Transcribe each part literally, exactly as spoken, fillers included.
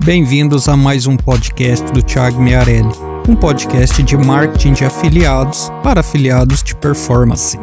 Bem-vindos a mais um podcast do Thiago Miarelli, um podcast de marketing de afiliados para afiliados de performance.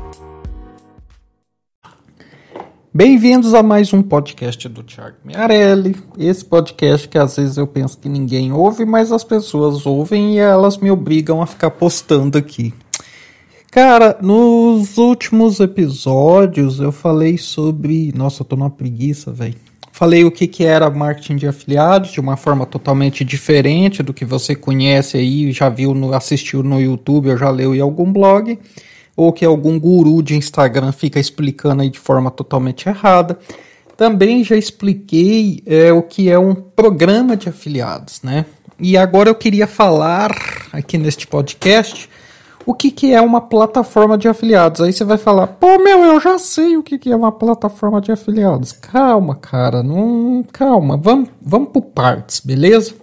Bem-vindos a mais um podcast do Thiago Miarelli, esse podcast que às vezes eu penso que ninguém ouve, mas as pessoas ouvem e elas me obrigam a ficar postando aqui. Cara, nos últimos episódios eu falei sobre... Nossa, eu tô numa preguiça, velho. Falei o que, que era marketing de afiliados de uma forma totalmente diferente do que você conhece aí, já viu, no, assistiu no YouTube ou já leu em algum blog, ou que algum guru de Instagram fica explicando aí de forma totalmente errada. Também já expliquei é, o que é um programa de afiliados, né? E agora eu queria falar aqui neste podcast o que, que é uma plataforma de afiliados. Aí você vai falar, pô, meu, eu já sei o que, que é uma plataforma de afiliados. Calma, cara, não, calma, vamos, vamos por partes, beleza?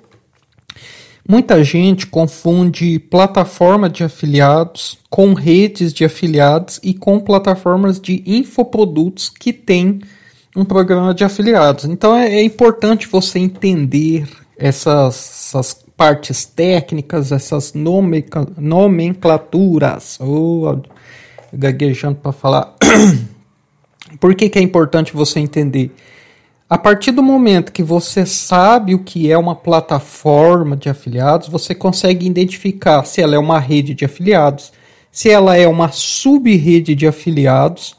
Muita gente confunde plataforma de afiliados com redes de afiliados e com plataformas de infoprodutos que tem um programa de afiliados. Então é, é importante você entender essas, essas partes técnicas, essas nomenclaturas. Oh, gaguejando para falar. Por que, que é importante você entender? A partir do momento que você sabe o que é uma plataforma de afiliados, você consegue identificar se ela é uma rede de afiliados, se ela é uma sub-rede de afiliados,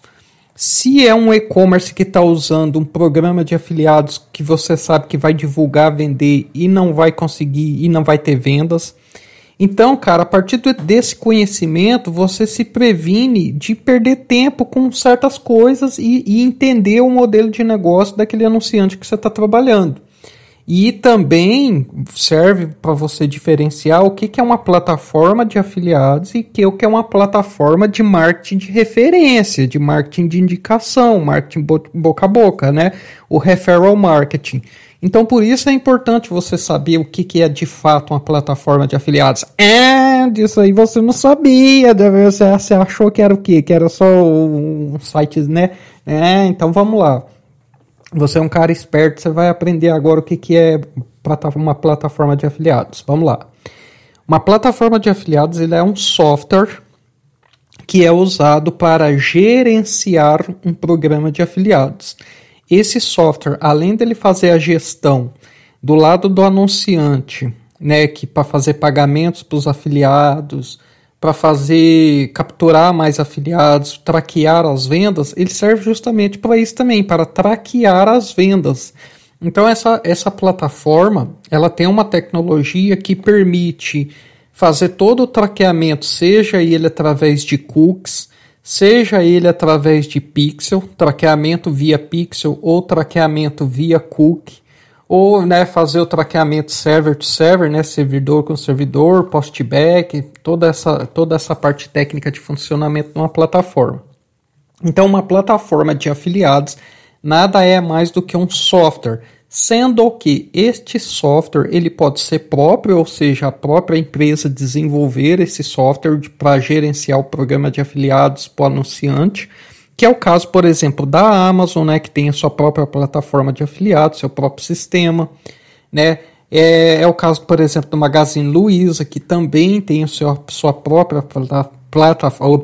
se é um e-commerce que está usando um programa de afiliados que você sabe que vai divulgar, vender e não vai conseguir e não vai ter vendas. Então, cara, a partir desse conhecimento, você se previne de perder tempo com certas coisas e, e entender o modelo de negócio daquele anunciante que você está trabalhando. E também serve para você diferenciar o que, que é uma plataforma de afiliados e que, o que é uma plataforma de marketing de referência, de marketing de indicação, marketing boca a boca, né? O referral marketing. Então, por isso é importante você saber o que, que é de fato uma plataforma de afiliados. É, disso aí você não sabia, você, você achou que era o quê? Que era só um site, né? É, então vamos lá. Você é um cara esperto, você vai aprender agora o que, que é uma plataforma de afiliados. Vamos lá. Uma plataforma de afiliados ele é um software que é usado para gerenciar um programa de afiliados. Esse software, além dele fazer a gestão do lado do anunciante, né, que para fazer pagamentos para os afiliados, para fazer capturar mais afiliados, traquear as vendas, ele serve justamente para isso também, para traquear as vendas. Então essa, essa plataforma, ela tem uma tecnologia que permite fazer todo o traqueamento, seja ele através de cookies, seja ele através de pixel, traqueamento via pixel ou traqueamento via cookie, ou né, fazer o traqueamento server to server, né, servidor com servidor, postback, toda essa, toda essa parte técnica de funcionamento de uma plataforma. Então, uma plataforma de afiliados nada é mais do que um software, sendo que este software ele pode ser próprio, ou seja, a própria empresa desenvolver esse software para gerenciar o programa de afiliados para o anunciante, que é o caso, por exemplo, da Amazon, né, que tem a sua própria plataforma de afiliados, seu próprio sistema, né? É, é o caso, por exemplo, do Magazine Luiza, que também tem a sua, sua própria plataforma,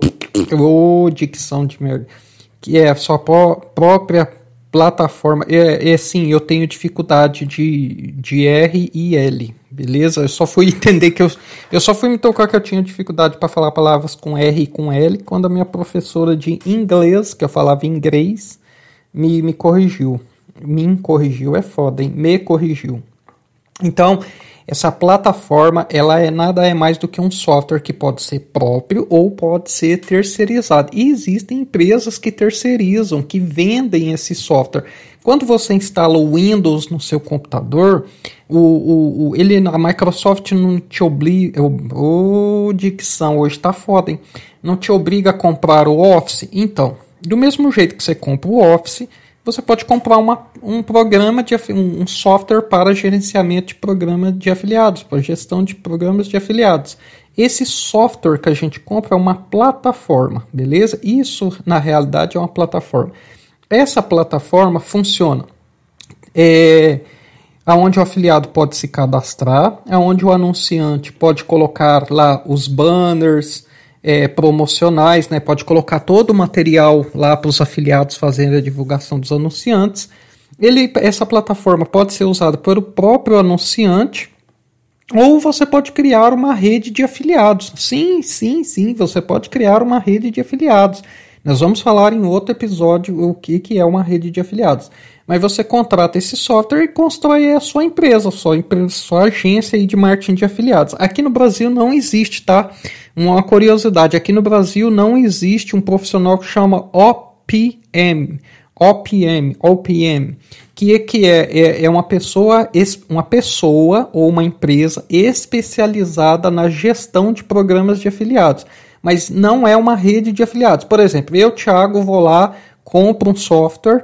oh, dicção de merda, que é a sua pró- própria plataforma. É, é sim, eu tenho dificuldade de, de R e L, beleza? Eu só fui entender que eu, eu só fui me tocar que eu tinha dificuldade para falar palavras com R e com L quando a minha professora de inglês, que eu falava inglês, me, me corrigiu. Me corrigiu, é foda, hein? Me corrigiu. Então, essa plataforma, ela é nada é mais do que um software que pode ser próprio ou pode ser terceirizado. E existem empresas que terceirizam, que vendem esse software. Quando você instala o Windows no seu computador, o, o, o, ele, a Microsoft não te obriga... Ô, oh, dicção, hoje tá foda, hein? Não te obriga a comprar o Office. Então, do mesmo jeito que você compra o Office, você pode comprar uma, um programa, de, um software para gerenciamento de programa de afiliados, para gestão de programas de afiliados. Esse software que a gente compra é uma plataforma, beleza? Isso, na realidade, é uma plataforma. Essa plataforma funciona. É, aonde o afiliado pode se cadastrar, aonde o anunciante pode colocar lá os banners é, promocionais, né? Pode colocar todo o material lá para os afiliados fazerem a divulgação dos anunciantes. Ele, essa plataforma pode ser usada pelo próprio anunciante, ou você pode criar uma rede de afiliados. Sim, sim, sim, você pode criar uma rede de afiliados. Nós vamos falar em outro episódio o que, que é uma rede de afiliados. Mas você contrata esse software e constrói a sua empresa, a sua, empresa, sua agência aí de marketing de afiliados. Aqui no Brasil não existe, tá? Uma curiosidade, aqui no Brasil não existe um profissional que chama O P M. O P M, O P M, que, que é, é, é uma, pessoa, uma pessoa ou uma empresa especializada na gestão de programas de afiliados, mas não é uma rede de afiliados. Por exemplo, eu, Thiago, vou lá, compro um software,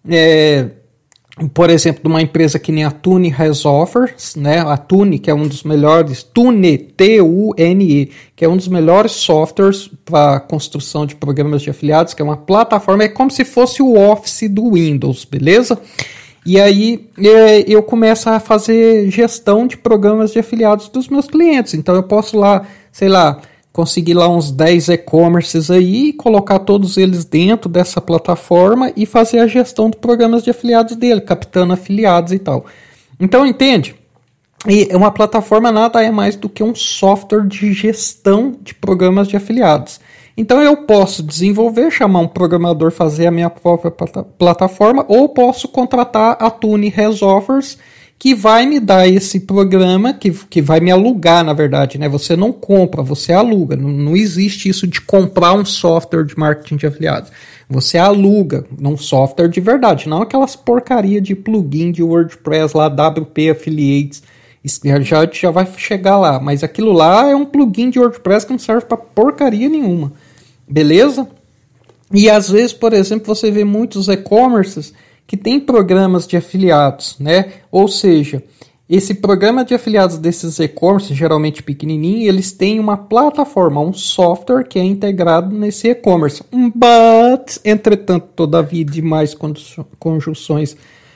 é, por exemplo, de uma empresa que nem a Tune has offers, né? A Tune, que é um dos melhores, Tune, T U N E, que é um dos melhores softwares para construção de programas de afiliados, que é uma plataforma, é como se fosse o Office do Windows, beleza? E aí é, eu começo a fazer gestão de programas de afiliados dos meus clientes, então eu posso lá, sei lá, conseguir lá uns dez e-commerces aí, colocar todos eles dentro dessa plataforma e fazer a gestão de programas de afiliados dele, captando afiliados e tal. Então, entende? E uma plataforma nada é mais do que um software de gestão de programas de afiliados. Então, eu posso desenvolver, chamar um programador, fazer a minha própria plataforma, ou posso contratar a Tune has offers, que vai me dar esse programa, que, que vai me alugar, na verdade, né? Você não compra, você aluga. Não, não existe isso de comprar um software de marketing de afiliados. Você aluga um software de verdade, não aquelas porcaria de plugin de WordPress lá, W P Affiliates. Já, já vai chegar lá, mas aquilo lá é um plugin de WordPress que não serve para porcaria nenhuma. Beleza? E às vezes, por exemplo, você vê muitos e-commerces que tem programas de afiliados, né? Ou seja, esse programa de afiliados desses e-commerce, geralmente pequenininho, eles têm uma plataforma, um software que é integrado nesse e-commerce. But, entretanto, todavia, demais conjunções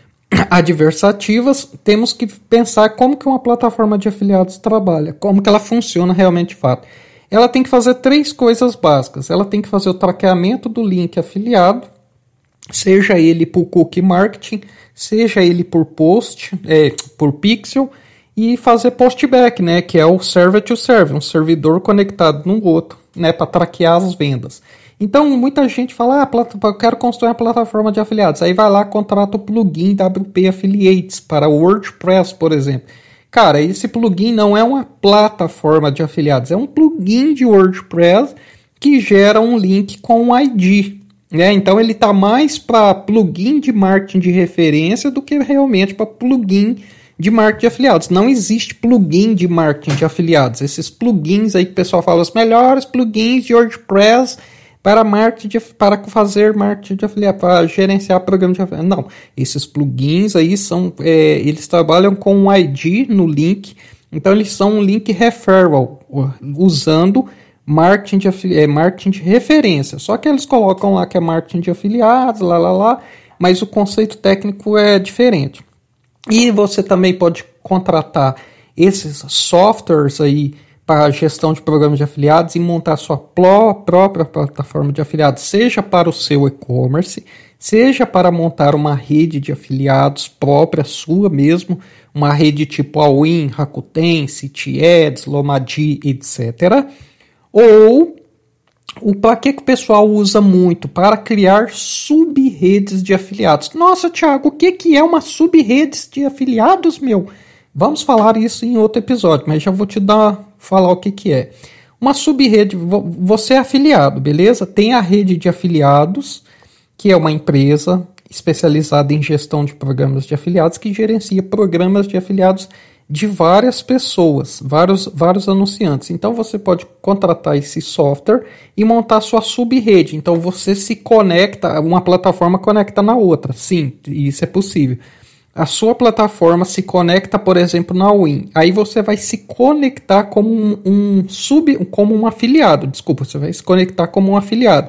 adversativas, temos que pensar como que uma plataforma de afiliados trabalha, como que ela funciona realmente de fato. Ela tem que fazer três coisas básicas. Ela tem que fazer o traqueamento do link afiliado, seja ele por cookie marketing, seja ele por post, é, por pixel, e fazer postback, né, que é o server to server, um servidor conectado no outro, né, para traquear as vendas. Então, muita gente fala, ah, eu quero construir uma plataforma de afiliados. Aí vai lá, contrata o plugin W P Affiliates para o WordPress, por exemplo. Cara, esse plugin não é uma plataforma de afiliados, é um plugin de WordPress que gera um link com um I D. É, então ele está mais para plugin de marketing de referência do que realmente para plugin de marketing de afiliados. Não existe plugin de marketing de afiliados. Esses plugins aí que o pessoal fala, os melhores plugins de WordPress para marketing de, para fazer marketing de afiliados, para gerenciar programa de afiliados. Não, esses plugins aí são, é, eles trabalham com um I D no link, então eles são um link referral, usando marketing de, afili- é, marketing de referência, só que eles colocam lá que é marketing de afiliados, lá, lá, lá, mas o conceito técnico é diferente. E você também pode contratar esses softwares aí para a gestão de programas de afiliados e montar sua pró- própria plataforma de afiliados, seja para o seu e-commerce, seja para montar uma rede de afiliados própria sua mesmo, uma rede tipo Awin, Rakuten, CityAds, Lomadi, etcétera. Ou, para que, que o pessoal usa muito? Para criar sub-redes de afiliados. Nossa, Thiago, o que, que é uma sub-rede de afiliados, meu? Vamos falar isso em outro episódio, mas já vou te dar, falar o que, que é. Uma sub-rede, você é afiliado, beleza? Tem a rede de afiliados, que é uma empresa especializada em gestão de programas de afiliados, que gerencia programas de afiliados de várias pessoas, vários, vários anunciantes. Então você pode contratar esse software e montar sua sub-rede. Então você se conecta, uma plataforma conecta na outra. Sim, isso é possível. A sua plataforma se conecta, por exemplo, na Awin. Aí você vai se conectar como um, um sub, como um afiliado. Desculpa, você vai se conectar como um afiliado.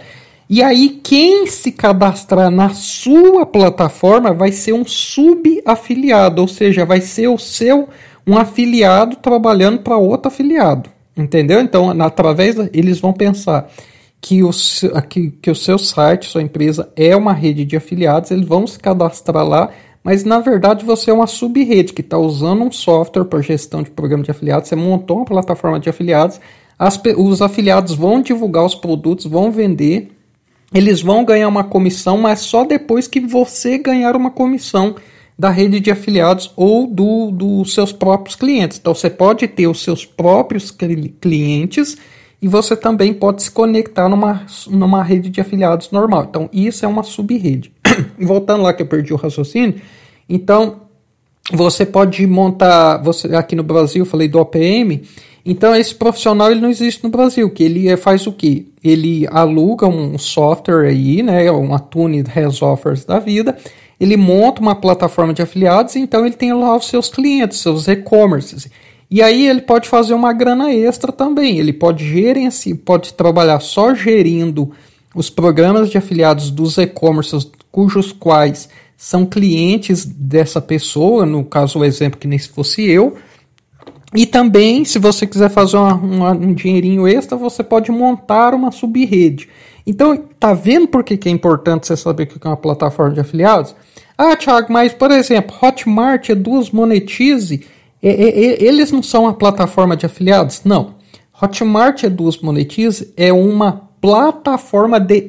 E aí, quem se cadastrar na sua plataforma vai ser um subafiliado, ou seja, vai ser o seu um afiliado trabalhando para outro afiliado, entendeu? Então, através da, eles vão pensar que o, que, que o seu site, sua empresa é uma rede de afiliados, eles vão se cadastrar lá, mas na verdade você é uma sub-rede que está usando um software para gestão de programa de afiliados, você montou uma plataforma de afiliados, as, os afiliados vão divulgar os produtos, vão vender, eles vão ganhar uma comissão, mas só depois que você ganhar uma comissão da rede de afiliados ou do, dos seus próprios clientes. Então você pode ter os seus próprios clientes e você também pode se conectar numa, numa rede de afiliados normal. Então isso é uma sub-rede. Voltando lá que eu perdi o raciocínio, então você pode montar, você, aqui no Brasil eu falei do O P M, então esse profissional ele não existe no Brasil, que ele faz o quê? Ele aluga um software aí, né, uma Tune Resoffers da vida, ele monta uma plataforma de afiliados, então ele tem lá os seus clientes, seus e-commerces. E aí ele pode fazer uma grana extra também. Ele pode gerenciar, pode trabalhar só gerindo os programas de afiliados dos e-commerces, cujos quais são clientes dessa pessoa, no caso o exemplo que nem se fosse eu. E também, se você quiser fazer uma, uma, um dinheirinho extra, você pode montar uma sub-rede. Então, tá vendo por que, que é importante você saber o que é uma plataforma de afiliados? Ah, Thiago, mas, por exemplo, Hotmart, Eduz, Monetize, é, é, eles não são uma plataforma de afiliados? Não. Hotmart, Eduz, Monetize é uma plataforma de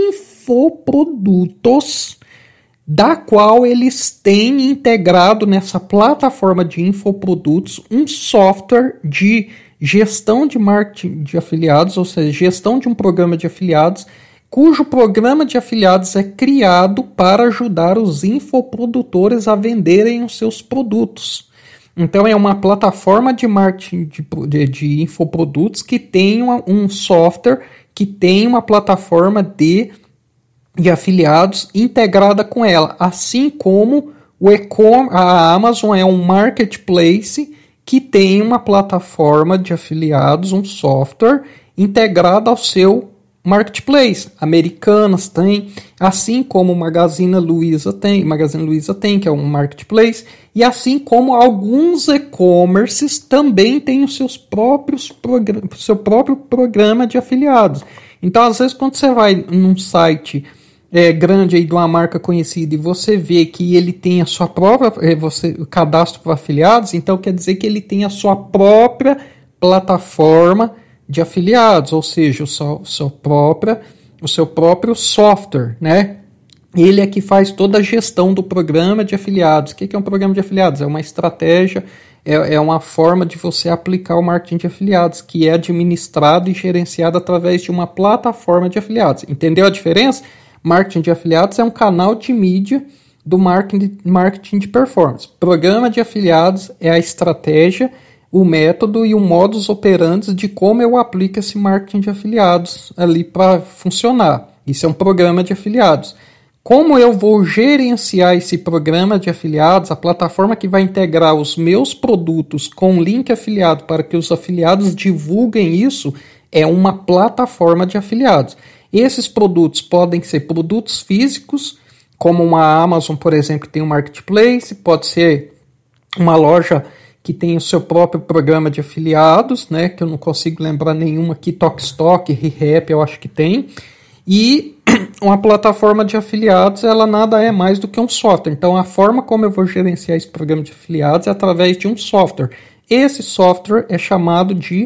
infoprodutos, da qual eles têm integrado nessa plataforma de infoprodutos um software de gestão de marketing de afiliados, ou seja, gestão de um programa de afiliados, cujo programa de afiliados é criado para ajudar os infoprodutores a venderem os seus produtos. Então é uma plataforma de marketing de, de, de infoprodutos que tem uma, um software que tem uma plataforma de, de afiliados integrada com ela, assim como o e-com, a Amazon é um marketplace que tem uma plataforma de afiliados, um software integrado ao seu marketplace. Americanas tem, assim como o Magazine Luiza tem, Magazine Luiza tem, que é um marketplace, e assim como alguns e-commerces também têm os seus próprios programa, seu próprio programa de afiliados. Então, às vezes, quando você vai num site é, grande aí de uma marca conhecida e você vê que ele tem a sua própria, é, você, o cadastro para afiliados, então quer dizer que ele tem a sua própria plataforma de afiliados, ou seja, o seu, o seu, própria, o seu próprio software, né? Ele é que faz toda a gestão do programa de afiliados. O que é um programa de afiliados? É uma estratégia, é, é uma forma de você aplicar o marketing de afiliados, que é administrado e gerenciado através de uma plataforma de afiliados. Entendeu a diferença? Marketing de afiliados é um canal de mídia do marketing, marketing de performance. Programa de afiliados é a estratégia, o método e o modus operandi de como eu aplico esse marketing de afiliados ali para funcionar. Isso é um programa de afiliados. Como eu vou gerenciar esse programa de afiliados, a plataforma que vai integrar os meus produtos com link afiliado para que os afiliados divulguem isso, é uma plataforma de afiliados. Esses produtos podem ser produtos físicos, como uma Amazon, por exemplo, que tem um marketplace, pode ser uma loja que tem o seu próprio programa de afiliados, né, que eu não consigo lembrar nenhuma aqui, Tokstok, ReHap, eu acho que tem, e uma plataforma de afiliados, ela nada é mais do que um software. Então, a forma como eu vou gerenciar esse programa de afiliados é através de um software. Esse software é chamado de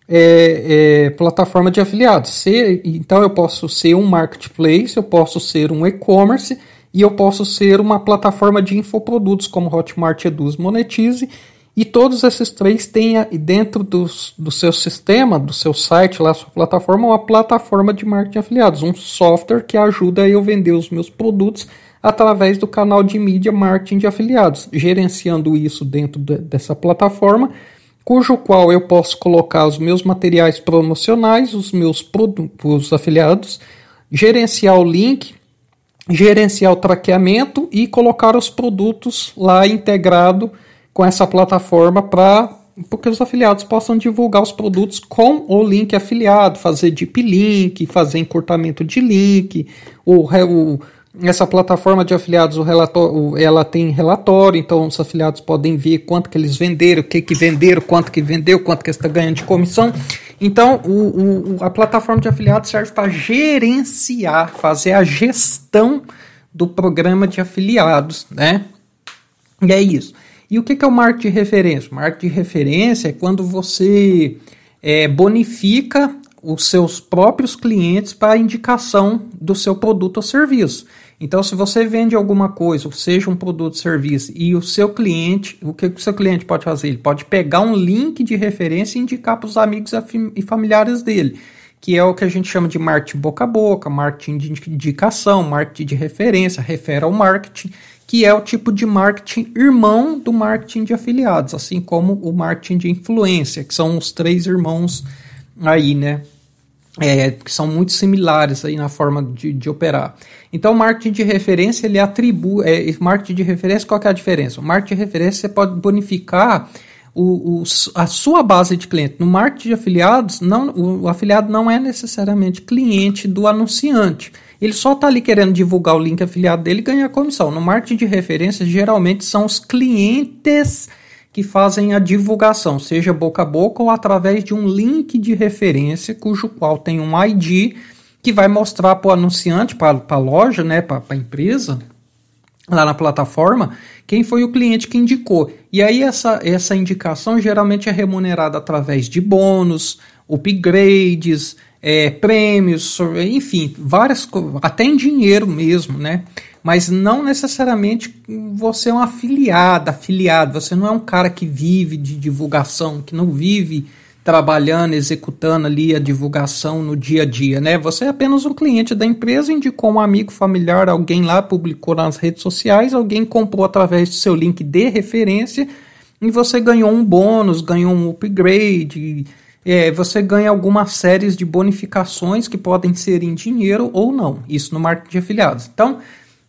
é, é, plataforma de afiliados. Se, então, eu posso ser um marketplace, eu posso ser um e-commerce, e eu posso ser uma plataforma de infoprodutos, como Hotmart, Eduz, Monetize. E todos esses três têm dentro dos, do seu sistema, do seu site, lá, sua plataforma, uma plataforma de marketing de afiliados, um software que ajuda eu vender os meus produtos através do canal de mídia marketing de afiliados, gerenciando isso dentro de, dessa plataforma, cujo qual eu posso colocar os meus materiais promocionais, os meus produtos afiliados, gerenciar o link, gerenciar o traqueamento e colocar os produtos lá integrado com essa plataforma para porque os afiliados possam divulgar os produtos com o link afiliado, fazer deep link, fazer encurtamento de link, o, o, essa plataforma de afiliados, o relatório, ela tem relatório, então os afiliados podem ver quanto que eles venderam, o que que venderam, quanto que vendeu, quanto que está ganhando de comissão. Então, o, o, a plataforma de afiliados serve para gerenciar, fazer a gestão do programa de afiliados, né? E é isso. E o que, que é o marketing de referência? O marketing de referência é quando você é, bonifica os seus próprios clientes para a indicação do seu produto ou serviço. Então, se você vende alguma coisa, seja um produto ou serviço, e o seu cliente, o que o seu cliente pode fazer? Ele pode pegar um link de referência e indicar para os amigos e familiares dele, que é o que a gente chama de marketing boca a boca, marketing de indicação, marketing de referência, referral marketing, que é o tipo de marketing irmão do marketing de afiliados, assim como o marketing de influência, que são os três irmãos aí, né? É, que são muito similares aí na forma de, de operar. Então, o marketing de referência, ele atribui... É, marketing de referência, qual que é a diferença? O marketing de referência, você pode bonificar o, o, a sua base de cliente. No marketing de afiliados, não, o, o afiliado não é necessariamente cliente do anunciante. Ele só está ali querendo divulgar o link afiliado dele e ganhar comissão. No marketing de referência, geralmente são os clientes que fazem a divulgação, seja boca a boca ou através de um link de referência, cujo qual tem um I D que vai mostrar para o anunciante, para a loja, né, para a empresa, lá na plataforma, quem foi o cliente que indicou. E aí essa, essa indicação geralmente é remunerada através de bônus, upgrades, é, prêmios, enfim, várias coisas, até em dinheiro mesmo, né? Mas não necessariamente você é um afiliado, afiliado, você não é um cara que vive de divulgação, que não vive trabalhando, executando ali a divulgação no dia a dia, né? Você é apenas um cliente da empresa, indicou um amigo, familiar, alguém lá publicou nas redes sociais, alguém comprou através do seu link de referência e você ganhou um bônus, ganhou um upgrade, é, você ganha algumas séries de bonificações que podem ser em dinheiro ou não, isso no marketing de afiliados. Então,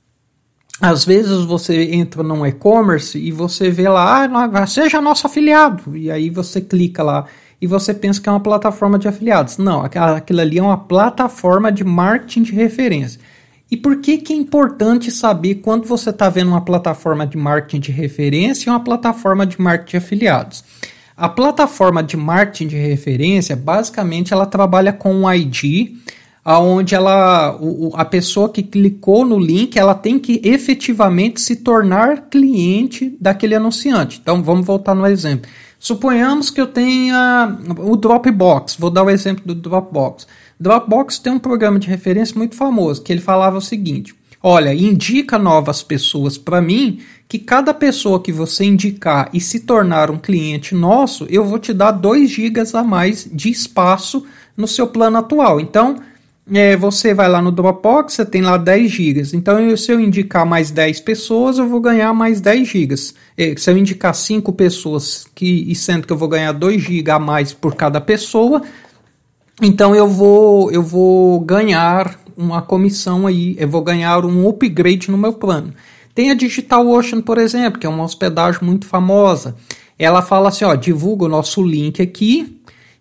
às vezes você entra num e-commerce e você vê lá, ah, seja nosso afiliado, e aí você clica lá e você pensa que é uma plataforma de afiliados. Não, aquilo ali é uma plataforma de marketing de referência. E por que que é importante saber quando você está vendo uma plataforma de marketing de referência e uma plataforma de marketing de afiliados? A plataforma de marketing de referência, basicamente, ela trabalha com um I D, onde ela, o, a pessoa que clicou no link, ela tem que efetivamente se tornar cliente daquele anunciante. Então, vamos voltar no exemplo. Suponhamos que eu tenha o Dropbox, vou dar o exemplo do Dropbox. Dropbox tem um programa de referência muito famoso, que ele falava o seguinte: olha, indica novas pessoas para mim, que cada pessoa que você indicar e se tornar um cliente nosso, eu vou te dar dois gigas a mais de espaço no seu plano atual. Então, É, você vai lá no Dropbox, você tem lá dez gigas. Então, eu, se eu indicar mais dez pessoas, eu vou ganhar mais dez gigas. É, se eu indicar cinco pessoas, que, e sendo que eu vou ganhar dois gigas a mais por cada pessoa, então eu vou, eu vou ganhar uma comissão aí, eu vou ganhar um upgrade no meu plano. Tem a DigitalOcean, por exemplo, que é uma hospedagem muito famosa. Ela fala assim, ó, divulga o nosso link aqui,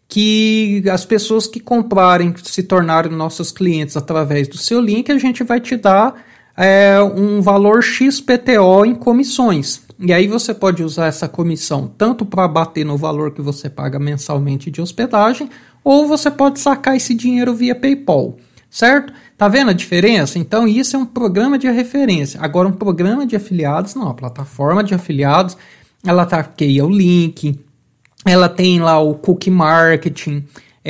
que as pessoas que comprarem, se tornarem nossos clientes através do seu link, a gente vai te dar é, um valor X P T O em comissões. E aí você pode usar essa comissão tanto para bater no valor que você paga mensalmente de hospedagem, ou você pode sacar esse dinheiro via PayPal, certo? Tá vendo a diferença? Então isso é um programa de referência. Agora um programa de afiliados, não, a plataforma de afiliados, ela taqueia o link, ela tem lá o cookie marketing,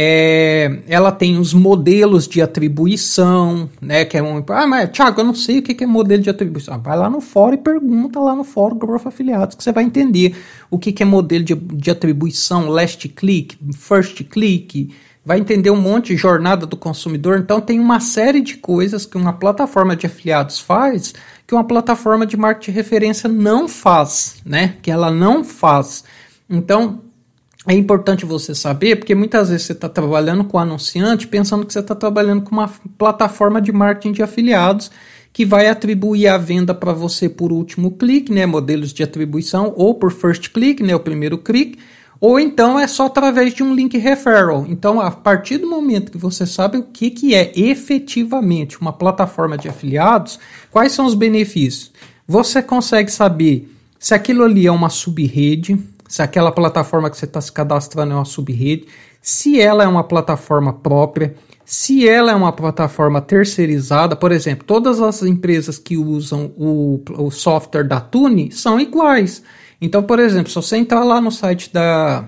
é, ela tem os modelos de atribuição, né, que é um, ah, mas Thiago, eu não sei o que é modelo de atribuição. Ah, vai lá no fórum e pergunta lá no fórum do Growth Afiliados, que você vai entender o que é modelo de, de atribuição, last click, first click, vai entender um monte de jornada do consumidor. Então tem uma série de coisas que uma plataforma de afiliados faz, que uma plataforma de marketing de referência não faz, né, que ela não faz. Então, é importante você saber, porque muitas vezes você está trabalhando com anunciante pensando que você está trabalhando com uma plataforma de marketing de afiliados que vai atribuir a venda para você por último clique, né, modelos de atribuição, ou por first click, né, o primeiro clique, Ou então é só através de um link referral. Então, a partir do momento que você sabe o que, que é efetivamente uma plataforma de afiliados, quais são os benefícios? Você consegue saber se aquilo ali é uma sub-rede, se aquela plataforma que você está se cadastrando é uma sub-rede, se ela é uma plataforma própria, se ela é uma plataforma terceirizada. Por exemplo, todas as empresas que usam o, o software da Tune são iguais. Então, por exemplo, se você entrar lá no site da...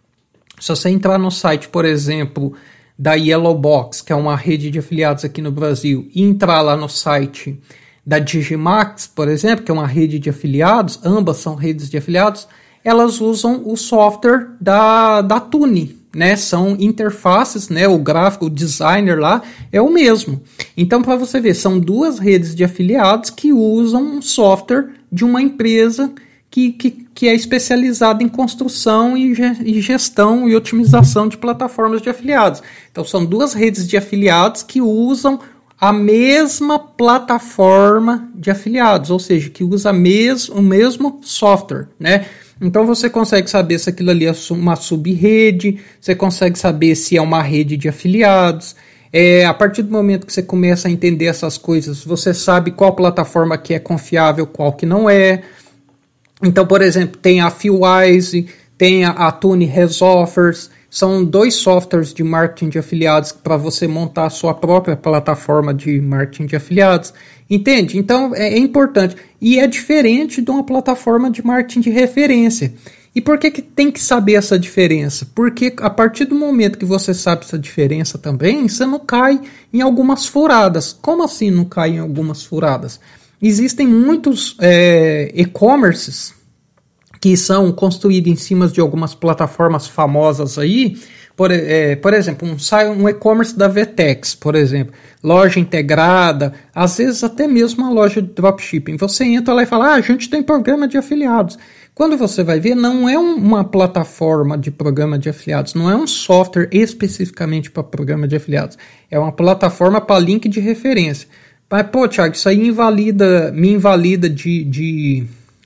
Se você entrar no site, por exemplo, da Yellowbox, que é uma rede de afiliados aqui no Brasil, e entrar lá no site da Digimax, por exemplo, que é uma rede de afiliados, ambas são redes de afiliados, elas usam o software da, da Tune, né? São interfaces, né? O gráfico, o designer lá é o mesmo. Então, para você ver, são duas redes de afiliados que usam um software de uma empresa que, que, que é especializada em construção e, e gestão e otimização de plataformas de afiliados. Então, são duas redes de afiliados que usam a mesma plataforma de afiliados, ou seja, que usa mes, o mesmo software, né? Então você consegue saber se aquilo ali é uma sub-rede, você consegue saber se é uma rede de afiliados. É, a partir do momento que você começa a entender essas coisas, você sabe qual plataforma que é confiável, qual que não é. Então, por exemplo, tem a Feelwise, tem a, a Tune Resoffers, são dois softwares de marketing de afiliados para você montar a sua própria plataforma de marketing de afiliados. Entende? Então é, é importante. E é diferente de uma plataforma de marketing de referência. E por que, que tem que saber essa diferença? Porque a partir do momento que você sabe essa diferença também, você não cai em algumas furadas. Como assim não cai em algumas furadas? Existem muitos é, e-commerces que são construídos em cima de algumas plataformas famosas aí. Por, é, por exemplo, um, um e-commerce da Vetex, por exemplo, loja integrada, às vezes até mesmo uma loja de dropshipping. Você entra lá e fala, ah, a gente tem programa de afiliados. Quando você vai ver, não é um, uma plataforma de programa de afiliados, não é um software especificamente para programa de afiliados, é uma plataforma para link de referência. Mas, pô, Thiago, isso aí invalida, me invalida de... de,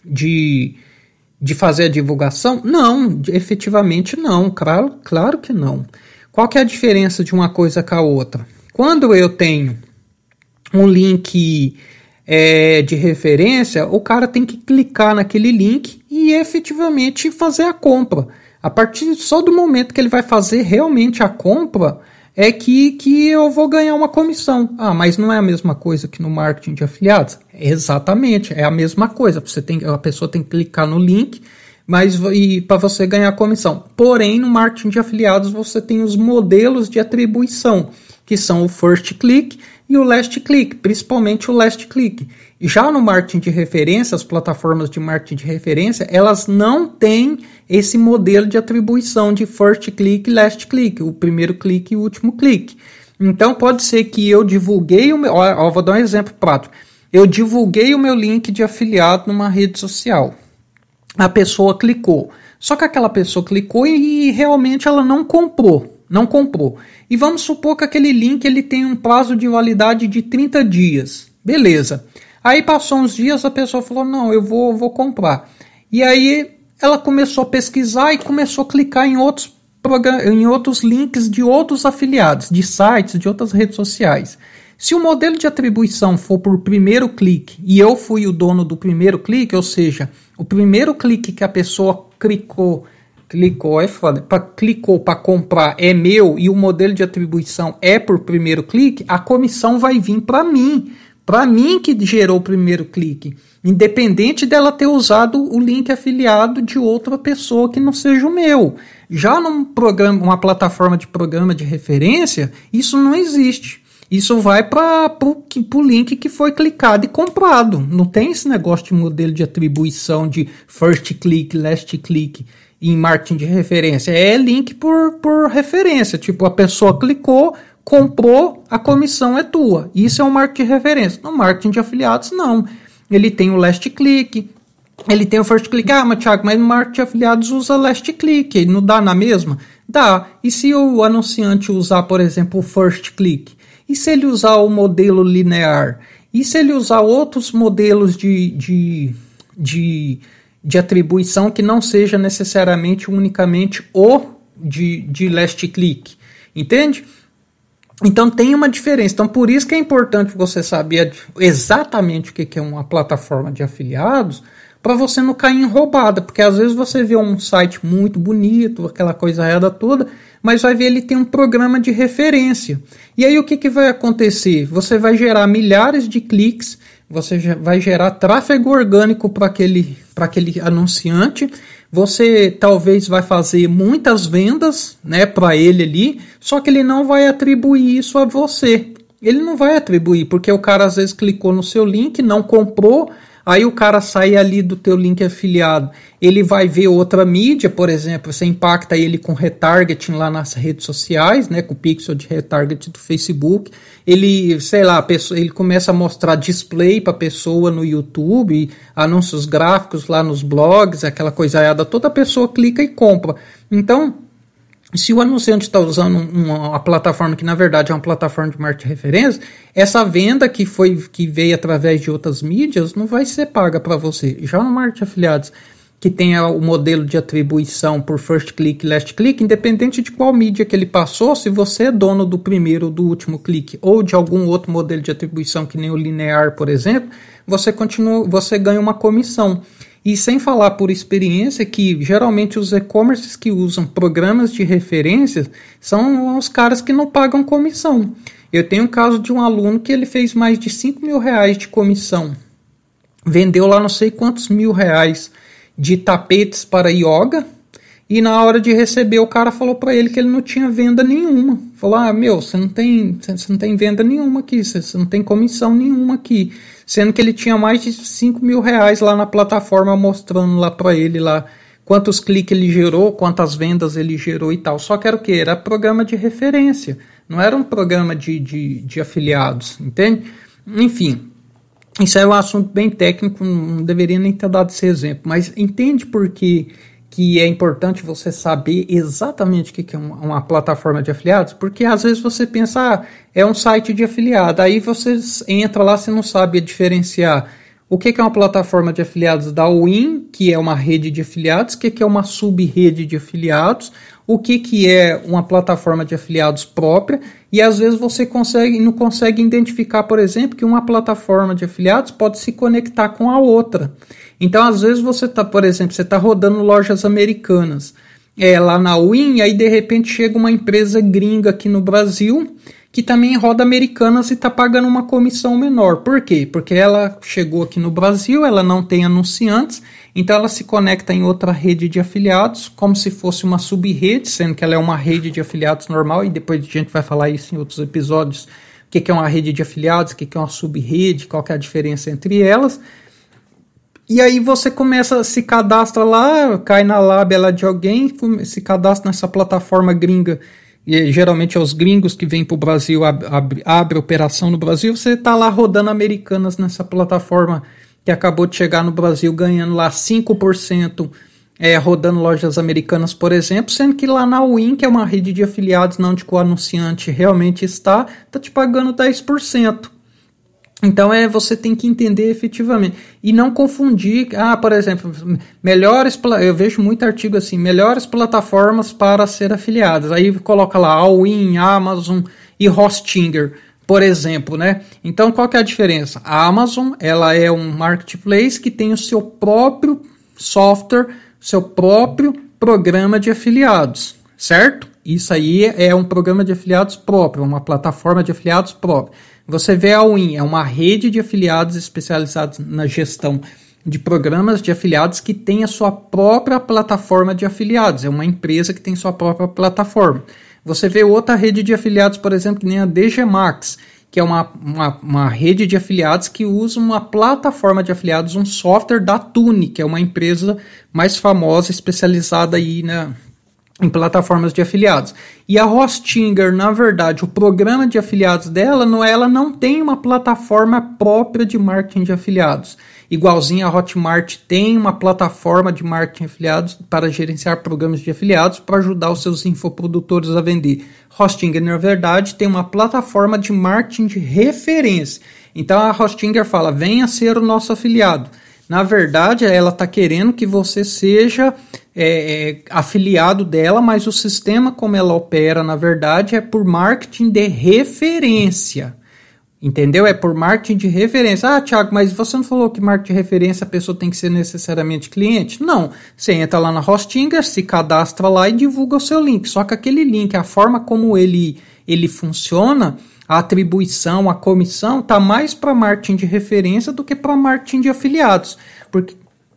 de de fazer a divulgação? Não, efetivamente não, claro, claro que não. Qual que é a diferença de uma coisa com a outra? Quando eu tenho um link é, de referência, o cara tem que clicar naquele link e efetivamente fazer a compra. A partir só do momento que ele vai fazer realmente a compra, é que, que eu vou ganhar uma comissão. Ah, mas não é a mesma coisa que no marketing de afiliados? Exatamente, é a mesma coisa. Você tem, a pessoa tem que clicar no link, mas para você ganhar comissão. Porém, no marketing de afiliados você tem os modelos de atribuição, que são o first click e o last click, principalmente o last click. Já no marketing de referência, as plataformas de marketing de referência, elas não têm esse modelo de atribuição de first click e last click, o primeiro clique e o último clique. Então pode ser que eu divulguei o meu, ó, ó, vou dar um exemplo prático. Eu divulguei o meu link de afiliado numa rede social. A pessoa clicou. Só que aquela pessoa clicou e, e realmente ela não comprou. Não comprou. E vamos supor que aquele link ele tem um prazo de validade de trinta dias. Beleza. Aí passou uns dias, a pessoa falou, não, eu vou, vou comprar. E aí ela começou a pesquisar e começou a clicar em outros, em outros links de outros afiliados, de sites, de outras redes sociais. Se o modelo de atribuição for por primeiro clique e eu fui o dono do primeiro clique, ou seja, o primeiro clique que a pessoa clicou, clicou é foda, pra, clicou para comprar é meu e o modelo de atribuição é por primeiro clique, a comissão vai vir para mim. Para mim que gerou o primeiro clique, independente dela ter usado o link afiliado de outra pessoa que não seja o meu. Já num programa, uma plataforma de programa de referência, isso não existe. Isso vai para o link que foi clicado e comprado. Não tem esse negócio de modelo de atribuição de first click, last click em marketing de referência. É link por, por referência. Tipo, a pessoa clicou, comprou, a comissão é tua. Isso é um marketing de referência. No marketing de afiliados, não. Ele tem o last click, ele tem o first click. Ah, mas Thiago, mas no marketing de afiliados usa last click. Ele não dá na mesma? Dá. E se o anunciante usar, por exemplo, o first click? E se ele usar o modelo linear? E se ele usar outros modelos de, de, de, de atribuição que não seja necessariamente unicamente o de, de last click, entende? Então tem uma diferença. Então por isso que é importante você saber exatamente o que é uma plataforma de afiliados, para você não cair em roubada, porque às vezes você vê um site muito bonito, aquela coisa errada toda, mas vai ver ele tem um programa de referência. E aí o que, que vai acontecer? Você vai gerar milhares de cliques, você vai gerar tráfego orgânico para aquele, para aquele anunciante, você talvez vai fazer muitas vendas, né, para ele ali, só que ele não vai atribuir isso a você. Ele não vai atribuir, porque o cara às vezes clicou no seu link, não comprou, aí o cara sai ali do teu link afiliado, ele vai ver outra mídia, por exemplo, você impacta ele com retargeting lá nas redes sociais, né, com o pixel de retargeting do Facebook, ele, sei lá, a pessoa, ele começa a mostrar display para a pessoa no YouTube, anúncios gráficos lá nos blogs, aquela coisaiada, toda pessoa clica e compra. Então, se o anunciante está usando uma, uma plataforma que na verdade é uma plataforma de marketing de referência, essa venda que, foi, que veio através de outras mídias não vai ser paga para você. Já no marketing de afiliados, que tem o modelo de atribuição por first click e last click, independente de qual mídia que ele passou, se você é dono do primeiro ou do último clique, ou de algum outro modelo de atribuição que nem o linear, por exemplo, você, continua, você ganha uma comissão. E sem falar por experiência que geralmente os e-commerces que usam programas de referências são os caras que não pagam comissão. Eu tenho um caso de um aluno que ele fez mais de cinco mil reais de comissão. Vendeu lá não sei quantos mil reais de tapetes para yoga. E na hora de receber o cara falou para ele que ele não tinha venda nenhuma. Falou, ah, meu, você não tem, você não tem venda nenhuma aqui, você não tem comissão nenhuma aqui. Sendo que ele tinha mais de cinco mil reais lá na plataforma mostrando lá para ele lá quantos cliques ele gerou, quantas vendas ele gerou e tal. Só que era o que? Era programa de referência, não era um programa de, de, de afiliados, entende? Enfim, isso é um assunto bem técnico, não deveria nem ter dado esse exemplo, mas entende por que que é importante você saber exatamente o que é uma, uma plataforma de afiliados, porque às vezes você pensa, ah, é um site de afiliado, aí você entra lá, você não sabe diferenciar o que é uma plataforma de afiliados da Win, que é uma rede de afiliados, o que é uma sub-rede de afiliados, o que, que é uma plataforma de afiliados própria, e às vezes você consegue, não consegue identificar, por exemplo, que uma plataforma de afiliados pode se conectar com a outra. Então, às vezes você está, por exemplo, você está rodando lojas americanas é, lá na Win, aí de repente chega uma empresa gringa aqui no Brasil que também roda Americanas e está pagando uma comissão menor. Por quê? Porque ela chegou aqui no Brasil, ela não tem anunciantes, então ela se conecta em outra rede de afiliados, como se fosse uma sub-rede, sendo que ela é uma rede de afiliados normal, e depois a gente vai falar isso em outros episódios, o que é uma rede de afiliados, o que é uma sub-rede, qual que é a diferença entre elas. E aí você começa, se cadastra lá, cai na lábia de alguém, se cadastra nessa plataforma gringa, e geralmente é os gringos que vêm para o Brasil, abre, abre, abre operação no Brasil, você está lá rodando Americanas nessa plataforma que acabou de chegar no Brasil, ganhando lá cinco por cento é, rodando lojas americanas, por exemplo, sendo que lá na Win, que é uma rede de afiliados, não onde o anunciante realmente está, está te pagando dez por cento. Então é, você tem que entender efetivamente e não confundir, ah, por exemplo, melhores, eu vejo muito artigo assim, melhores plataformas para ser afiliadas, aí coloca lá All-in, Amazon e Hostinger, por exemplo, né? Então qual que é a diferença? A Amazon, ela é um marketplace que tem o seu próprio software, seu próprio programa de afiliados, certo? Isso aí é um programa de afiliados próprio, uma plataforma de afiliados própria. Você vê a Win, é uma rede de afiliados especializados na gestão de programas de afiliados que tem a sua própria plataforma de afiliados. É uma empresa que tem sua própria plataforma. Você vê outra rede de afiliados, por exemplo, que nem a D G Max, que é uma, uma, uma rede de afiliados que usa uma plataforma de afiliados, um software da Tune, que é uma empresa mais famosa, especializada aí na... em plataformas de afiliados. E a Hostinger, na verdade, o programa de afiliados dela, não, ela não tem uma plataforma própria de marketing de afiliados. Igualzinho a Hotmart tem uma plataforma de marketing de afiliados para gerenciar programas de afiliados para ajudar os seus infoprodutores a vender. Hostinger, na verdade, tem uma plataforma de marketing de referência. Então a Hostinger fala, venha ser o nosso afiliado. Na verdade, ela está querendo que você seja é, é, afiliado dela, mas o sistema como ela opera, na verdade, é por marketing de referência. Entendeu? É por marketing de referência. Ah, Thiago, mas você não falou que marketing de referência a pessoa tem que ser necessariamente cliente? Não. Você entra lá na Hostinger, se cadastra lá e divulga o seu link. Só que aquele link, a forma como ele, ele funciona, a atribuição, a comissão, está mais para marketing de referência do que para marketing de afiliados. Porque...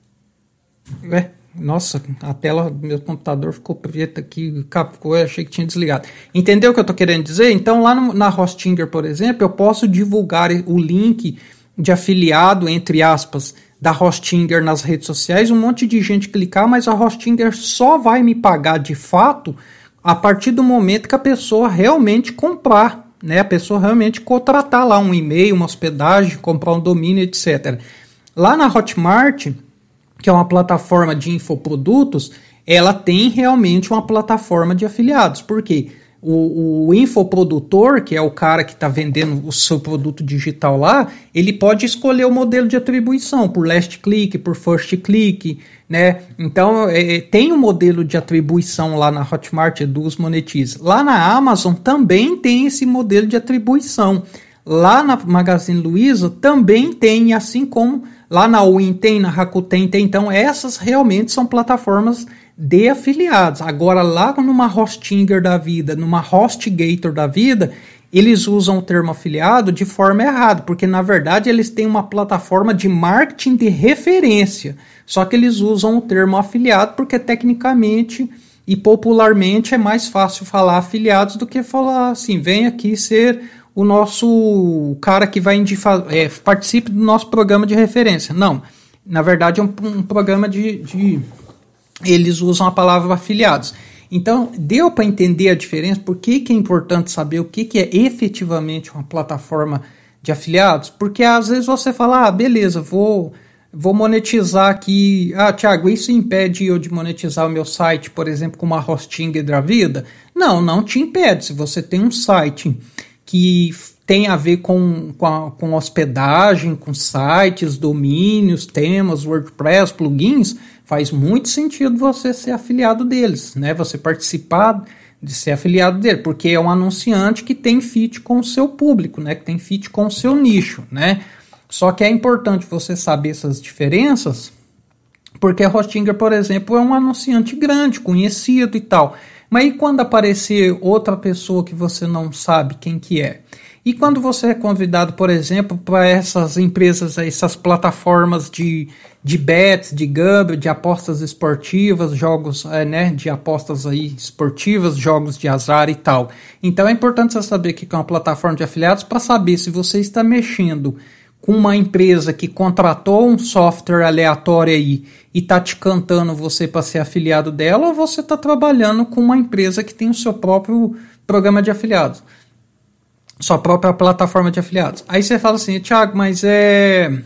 É. Nossa, a tela do meu computador ficou preta aqui, eu achei que tinha desligado. Entendeu o que eu estou querendo dizer? Então, lá no, na Hostinger, por exemplo, eu posso divulgar o link de afiliado, entre aspas, da Hostinger nas redes sociais, um monte de gente clicar, mas a Hostinger só vai me pagar de fato a partir do momento que a pessoa realmente comprar, né? A pessoa realmente contratar lá um e-mail, uma hospedagem, comprar um domínio, etcétera. Lá na Hotmart, que é uma plataforma de infoprodutos, ela tem realmente uma plataforma de afiliados. Por quê? O, o infoprodutor, que é o cara que está vendendo o seu produto digital lá, ele pode escolher o modelo de atribuição, por last click, por first click, né? Então, é, tem um modelo de atribuição lá na Hotmart, Eduz, Monetize. Lá na Amazon também tem esse modelo de atribuição. Lá na Magazine Luiza também tem, assim como lá na Win tem, na Rakuten tem. Então essas realmente são plataformas de afiliados. Agora lá numa Hostinger da vida, numa HostGator da vida, eles usam o termo afiliado de forma errada, porque na verdade eles têm uma plataforma de marketing de referência, só que eles usam o termo afiliado porque tecnicamente e popularmente é mais fácil falar afiliados do que falar assim, vem aqui ser o nosso cara que vai indifa, é, participe do nosso programa de referência. Não, na verdade é um, um programa de, de... Eles usam a palavra afiliados. Então, deu para entender a diferença? Por que, que é importante saber o que, que é efetivamente uma plataforma de afiliados? Porque às vezes você fala, ah, beleza, vou, vou monetizar aqui. Ah, Thiago, isso impede eu de monetizar o meu site, por exemplo, com uma Hostinger da vida? Não, não te impede. Se você tem um site que tem a ver com, com, a, com hospedagem, com sites, domínios, temas, WordPress, plugins, faz muito sentido você ser afiliado deles, né? Você participar de ser afiliado dele, porque é um anunciante que tem fit com o seu público, né? Que tem fit com o seu nicho, né? Só que é importante você saber essas diferenças, porque a Hostinger, por exemplo, é um anunciante grande, conhecido e tal. Mas e quando aparecer outra pessoa que você não sabe quem que é? E quando você é convidado, por exemplo, para essas empresas, essas plataformas de, de bets, de gamble, de apostas esportivas, jogos é, né, de apostas aí esportivas, jogos de azar e tal. Então é importante você saber o que é uma plataforma de afiliados para saber se você está mexendo com uma empresa que contratou um software aleatório aí e está te cantando você para ser afiliado dela, ou você está trabalhando com uma empresa que tem o seu próprio programa de afiliados, sua própria plataforma de afiliados. Aí você fala assim, Thiago, mas é,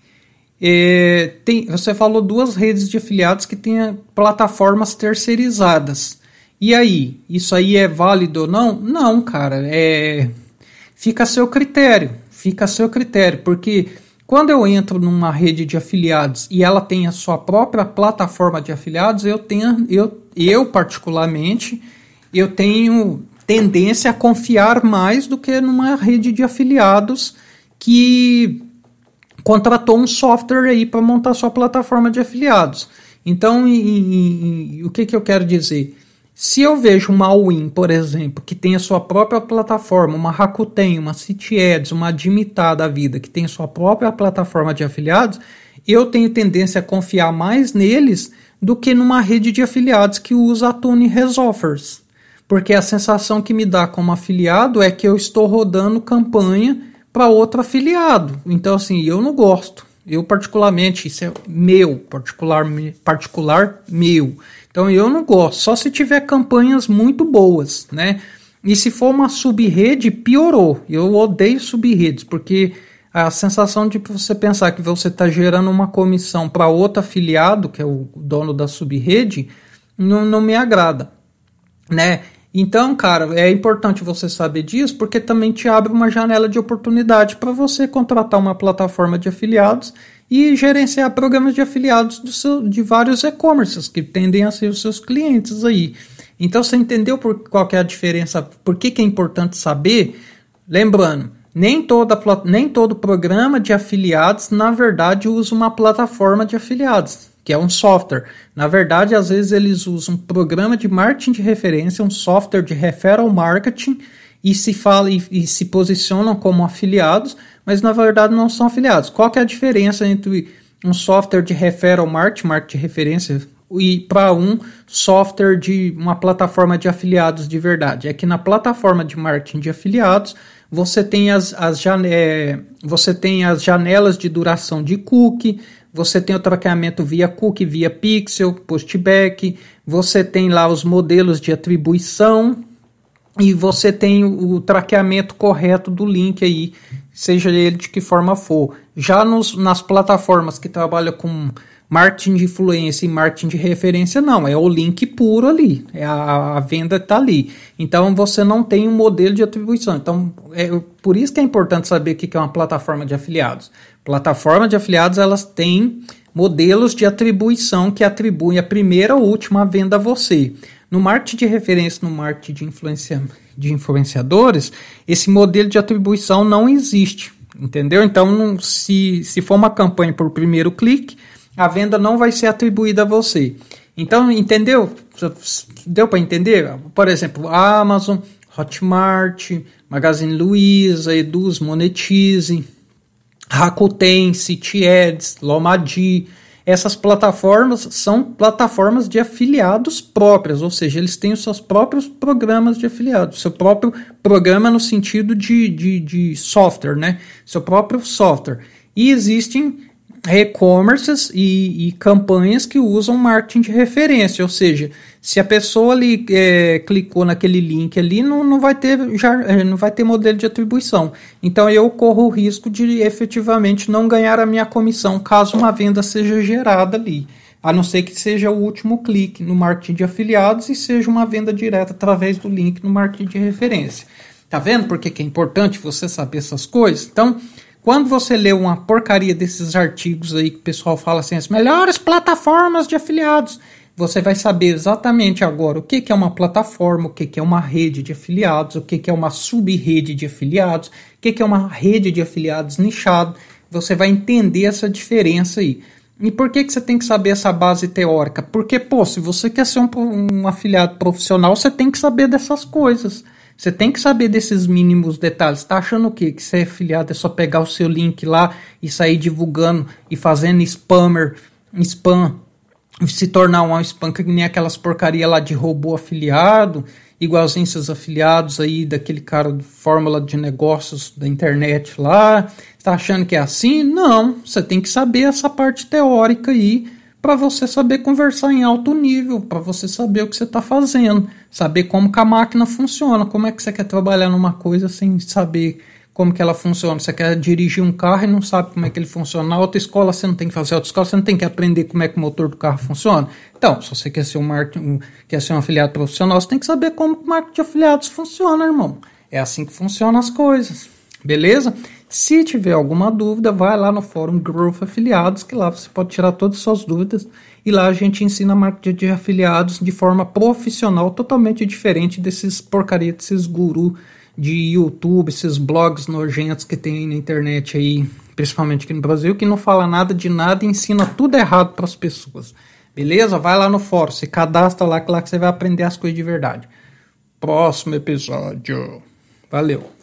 é tem, você falou duas redes de afiliados que têm plataformas terceirizadas. E aí, isso aí é válido ou não? Não, cara, é, fica a seu critério. Fica a seu critério, porque quando eu entro numa rede de afiliados e ela tem a sua própria plataforma de afiliados, eu tenho, eu, eu particularmente, eu tenho tendência a confiar mais do que numa rede de afiliados que contratou um software aí para montar sua plataforma de afiliados. Então, e, e, e, o que, que eu quero dizer? Se eu vejo uma All-in, por exemplo, que tem a sua própria plataforma, uma Rakuten, uma CityAds, uma Admitar da vida, que tem a sua própria plataforma de afiliados, eu tenho tendência a confiar mais neles do que numa rede de afiliados que usa a Tune Resoffers. Porque a sensação que me dá como afiliado é que eu estou rodando campanha para outro afiliado. Então, assim, eu não gosto. Eu, particularmente, isso é meu, particular, particular meu. Então eu não gosto, só se tiver campanhas muito boas, né? E se for uma sub-rede, piorou. Eu odeio sub-redes, porque a sensação de você pensar que você está gerando uma comissão para outro afiliado, que é o dono da sub-rede, não, não me agrada, né? Então, cara, é importante você saber disso, porque também te abre uma janela de oportunidade para você contratar uma plataforma de afiliados e gerenciar programas de afiliados do seu, de vários e-commerces que tendem a ser os seus clientes aí. Então, você entendeu por, qual que é a diferença, por que, que é importante saber? Lembrando, nem, toda, nem todo programa de afiliados, na verdade, usa uma plataforma de afiliados, que é um software. Na verdade, às vezes eles usam um programa de marketing de referência, um software de referral marketing, e se fala e, e se posicionam como afiliados, mas na verdade não são afiliados. Qual que é a diferença entre um software de referral marketing, marketing de referência, e para um software de uma plataforma de afiliados de verdade? É que na plataforma de marketing de afiliados, você tem as, as, jane- é, você tem as janelas de duração de cookie, você tem o traqueamento via cookie, via pixel, postback, você tem lá os modelos de atribuição e você tem o, o traqueamento correto do link aí, seja ele de que forma for. Já nos, nas plataformas que trabalham com marketing de influência e marketing de referência, não, é o link puro ali, é a, a venda está ali. Então você não tem um modelo de atribuição. Então é por isso que é importante saber o que é uma plataforma de afiliados. Plataforma de afiliados, elas têm modelos de atribuição que atribuem a primeira ou última venda a você. No marketing de referência, no marketing de, influencia, de influenciadores, esse modelo de atribuição não existe, entendeu? Então, não, se, se for uma campanha por primeiro clique, a venda não vai ser atribuída a você. Então, entendeu? Deu para entender? Por exemplo, Amazon, Hotmart, Magazine Luiza, Eduz, Monetize, Rakuten, City Ads, Lomadi. Essas plataformas são plataformas de afiliados próprias, ou seja, eles têm os seus próprios programas de afiliados, seu próprio programa no sentido de, de, de software, né? Seu próprio software. E existem e-commerces e, e campanhas que usam marketing de referência, ou seja, se a pessoa ali é, clicou naquele link ali, não, não, vai ter, já, não vai ter modelo de atribuição. Então eu corro o risco de efetivamente não ganhar a minha comissão caso uma venda seja gerada ali, a não ser que seja o último clique no marketing de afiliados e seja uma venda direta através do link no marketing de referência. Tá vendo por que que é importante você saber essas coisas? Então, quando você lê uma porcaria desses artigos aí que o pessoal fala assim, as melhores plataformas de afiliados, você vai saber exatamente agora o que, que é uma plataforma, o que, que é uma rede de afiliados, o que, que é uma sub-rede de afiliados, o que, que é uma rede de afiliados nichado. Você vai entender essa diferença aí. E por que, que você tem que saber essa base teórica? Porque, pô, se você quer ser um, um afiliado profissional, você tem que saber dessas coisas. Você tem que saber desses mínimos detalhes. Tá achando o quê? Que ser afiliado é só pegar o seu link lá e sair divulgando e fazendo spammer, spam, se tornar um spam que nem aquelas porcaria lá de robô afiliado, igualzinho esses afiliados aí daquele cara de fórmula de negócios da internet lá. Tá achando que é assim? Não, você tem que saber essa parte teórica aí para você saber conversar em alto nível, para você saber o que você está fazendo, saber como que a máquina funciona, como é que você quer trabalhar numa coisa sem saber como que ela funciona. Você quer dirigir um carro e não sabe como é que ele funciona. Na autoescola você não tem que fazer autoescola, você não tem que aprender como é que o motor do carro funciona. Então, se você quer ser um, marketing, quer ser um afiliado profissional, você tem que saber como o marketing de afiliados funciona, irmão. É assim que funcionam as coisas, beleza? Se tiver alguma dúvida, vai lá no fórum Growth Afiliados, que lá você pode tirar todas as suas dúvidas. E lá a gente ensina marketing de afiliados de forma profissional, totalmente diferente desses porcaria, desses gurus de YouTube, esses blogs nojentos que tem na internet aí, principalmente aqui no Brasil, que não fala nada de nada e ensina tudo errado para as pessoas. Beleza? Vai lá no fórum, se cadastra lá, que lá que você vai aprender as coisas de verdade. Próximo episódio. Valeu.